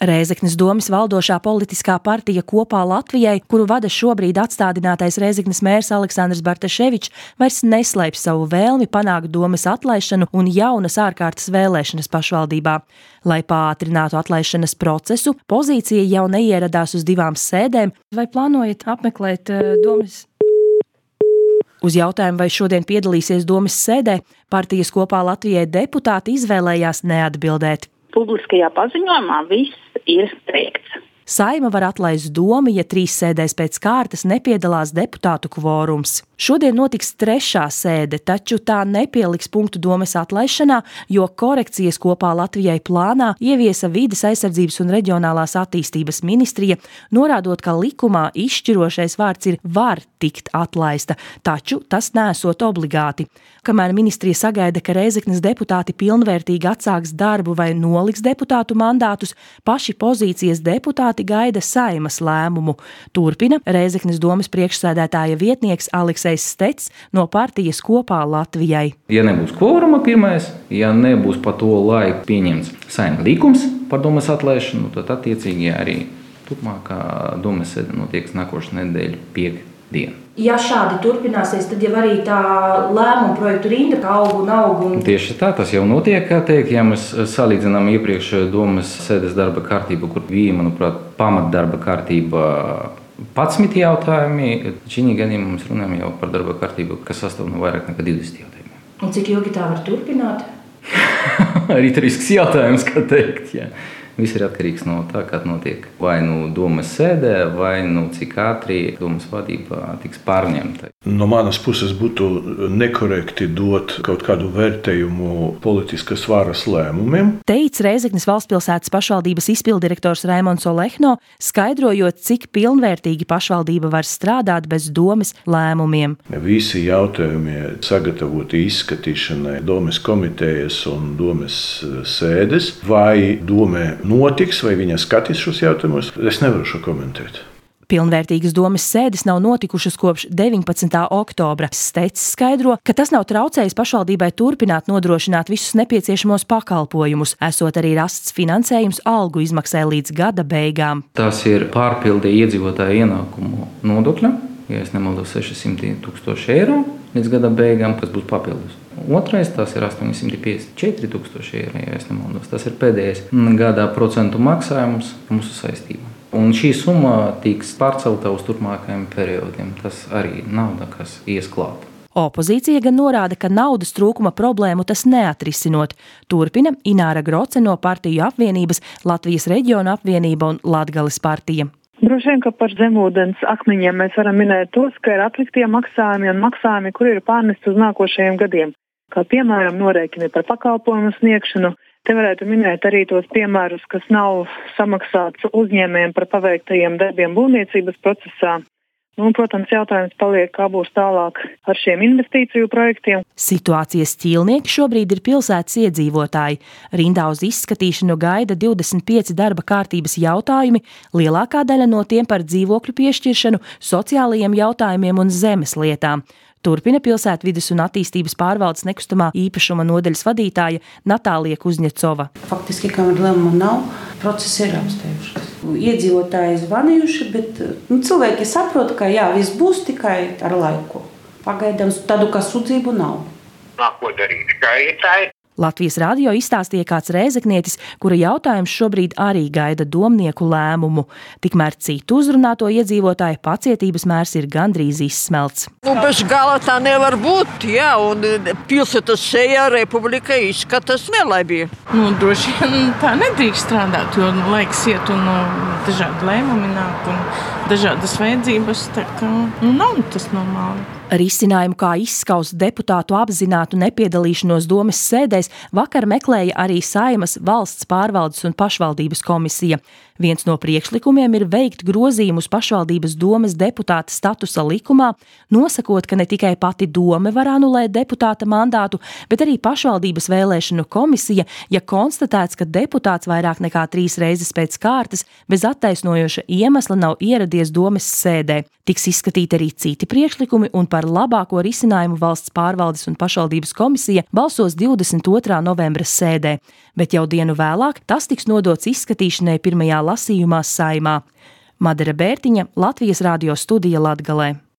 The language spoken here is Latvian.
Rēzeknes domes valdošā politiskā partija Kopā Latvijai, kuru vada šobrīd atstādinātais Rēzeknes mērs Aleksandrs Bartaševičs, vairs neslēpj savu vēlmi panākt domes atlaišanu un jaunas ārkārtas vēlēšanas pašvaldībā. Lai pātrinātu atlaišanas procesu, pozīcija jau neieradās uz 2 sēdēm. Vai plānojat apmeklēt domes? Uz jautājumu, vai šodien piedalīsies domes sēdē, partijas Kopā Latvijai deputāti izvēlējās neatbildēt. Publiskajā paziņojumā viss ir teikts. Saeima var atlaist domu, ja 3 sēdēs pēc kārtas nepiedalās deputātu kvorums. Šodien notiks 3. sēde, taču tā nepieliks punktu domes atlaišanā, jo korekcijas Kopā Latvijai plānā ieviesa Vides aizsardzības un reģionālās attīstības ministrija, norādot, ka likumā izšķirošais vārds ir var tikt atlaista, taču tas neesot obligāti. Kamēr ministrija sagaida, ka Rēzeknes deputāti pilnvērtīgi atsāks darbu vai noliks deputātu mandātus, paši pozīcijas deputāti gaida Saeimas lēmumu. Turpina Rēzeknes domes priekšsēdētāja vietnieks Aleksejs Stets no partijas Kopā Latvijai. Ja nebūs kvoruma pirmais, ja nebūs pa to laiku pieņemts Saeimas likums par domes atlaišanu, tad attiecīgi arī turpmākā domes sēde notiek nākošais nedēļa piekdiena. Ja šādi turpināsies, tad jau arī tā lēmuma projektu rinda aug. Tieši tā, tas jau notiek, kā teikt, ja mēs salīdzinām iepriekšējo domes sēdes darba kārtību, kur bija, manuprāt, pamatdarba kārtība 11 jautājumi. Šī gadījumā mēs runājam jau par darba kārtību, kas sastāv no vairāk nekā 20 jautājumiem. Un cik ilgi tā var turpināt? Ritorisks jautājums, kā teikt, jā. Viss ir atkarīgs no tā, kā notiek vai nu domes sēdē, vai nu cik ātri domes vadība tiks pārņemta. No manas puses būtu nekorekti dot kaut kādu vērtējumu politiskas varas lēmumiem. Teica Rēzeknes valstspilsētas pašvaldības izpildirektors Raimonds Olehno, skaidrojot, cik pilnvērtīgi pašvaldība var strādāt bez domes lēmumiem. Visi jautājumi sagatavoti izskatīšanai domes komitejas un domes sēdes, vai dome notiks, vai viņa skatīs šos jautājumus, es nevaru šo komentēt. Pilnvērtīgas domes sēdes nav notikušas kopš 19. oktobra. Stets skaidro, ka tas nav traucējis pašvaldībai turpināt nodrošināt visus nepieciešamos pakalpojumus, esot arī rasts finansējums algu izmaksai līdz gada beigām. Tas ir pārpildi iedzīvotāju ienākumu nodokļa, ja es nemaldos 600,000 eiro līdz gada beigām, kas būs papildus. Otrais, tas ir 854,000 eiro, ja es nemaldos. Tas ir pēdējais gada procentu maksājums mūsu saistībā. Un šī summa tiks pārcelta uz turpmākajiem periodiem. Tas arī nauda, kas ies klāt. Opozīcija gan norāda, ka naudas trūkuma problēmu tas neatrisinot. Turpina Ināra Groce no partiju apvienības, Latvijas reģiona apvienība un Latgales partija. Droši vien, ka par zemūdens akmeņiem mēs varam minēt tos, ka ir atliktie maksājumi un maksājumi, kuri ir pārnesti uz nākošajiem gadiem. Kā piemēram norēķini par pakalpojumu sniegšanu. Te varētu minēt arī tos piemērus, kas nav samaksāts uzņēmējiem par paveiktajiem darbiem būvniecības procesā. Protams, jautājums paliek, kā būs tālāk ar šiem investīciju projektiem. Situācijas ķīlnieki šobrīd ir pilsētas iedzīvotāji. Rindā uz izskatīšanu gaida 25 darba kārtības jautājumi, lielākā daļa no tiem par dzīvokļu piešķiršanu, sociālajiem jautājumiem un zemes lietām. Turpina pilsētvides un attīstības pārvaldes nekustamā īpašuma nodaļas vadītāja Natālija Kuzņecova. Faktiski, kamēr lēmumu nav, procesi ir apsteigušies. Iedzīvotāji zvanījuši, bet cilvēki saprot, ka viss būs tikai ar laiku. Pagaidām tādu kā sūdzību nav. Ko darīt? Tikai tā ir. Latvijas radio izstāstīja kāds rēzeknietis, kura jautājums šobrīd arī gaida domnieku lēmumu. Tikmēr citu uzrunāto iedzīvotāju pacietības mērs ir gandrīz izsmelts. Bez gala tā nevar būt, un pilsētas šajā republika izskatās nelabi. Droši vien tā nedrīkst strādāt, jo laiks iet un dažādi lēmumi nāk un dažādas vajadzības, tā kā nav tas normāli. Risinājumu, kā izskaust deputātu apzinātu nepiedalīšanos domes sēdēs, vakar meklēja arī Saeimas valsts pārvaldes un pašvaldības komisija. Viens no priekšlikumiem ir veikt grozījumus pašvaldības domes deputāta statusa likumā, nosakot, ka ne tikai pati dome var anulēt deputāta mandātu, bet arī pašvaldības vēlēšanu komisija, ja konstatēts, ka deputāts vairāk nekā 3 reizes pēc kārtas bez attaisnojoša iemesla nav ieradies domes sēdē. Tiks izskatīti arī citi priekšlikumi un par par labāko risinājumu Valsts pārvaldes un pašvaldības komisija balsos 22. novembra sēdē, bet jau dienu vēlāk tas tiks nodots izskatīšanai pirmajā lasījumā Saeimā. Madara Bērtiņa, Latvijas radio studija Latgalē.